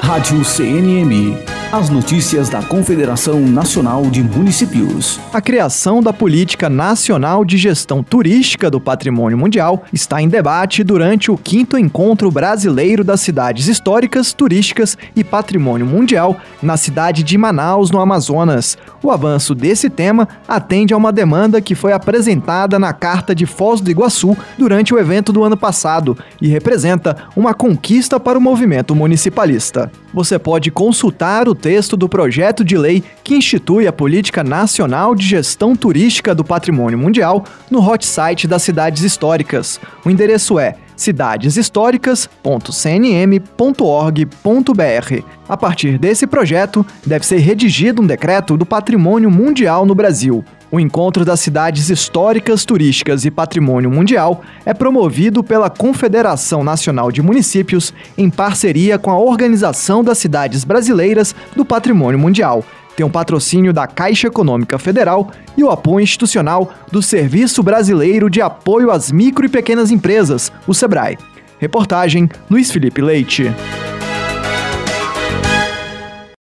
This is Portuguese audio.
Rádio CNM. As notícias da Confederação Nacional de Municípios. A criação da Política Nacional de Gestão Turística do Patrimônio Mundial está em debate durante o 5º Encontro Brasileiro das Cidades Históricas, Turísticas e Patrimônio Mundial na cidade de Manaus, no Amazonas. O avanço desse tema atende a uma demanda que foi apresentada na Carta de Foz do Iguaçu durante o evento do ano passado e representa uma conquista para o movimento municipalista. Você pode consultar o texto do projeto de lei que institui a Política Nacional de Gestão Turística do Patrimônio Mundial no hot site das cidades históricas. O endereço é cidadeshistoricas.cnm.org.br. A partir desse projeto, deve ser redigido um decreto do Patrimônio Mundial no Brasil. O Encontro das Cidades Históricas, Turísticas e Patrimônio Mundial é promovido pela Confederação Nacional de Municípios em parceria com a Organização das Cidades Brasileiras do Patrimônio Mundial. Tem um patrocínio da Caixa Econômica Federal e o apoio institucional do Serviço Brasileiro de Apoio às Micro e Pequenas Empresas, o SEBRAE. Reportagem Luiz Felipe Leite.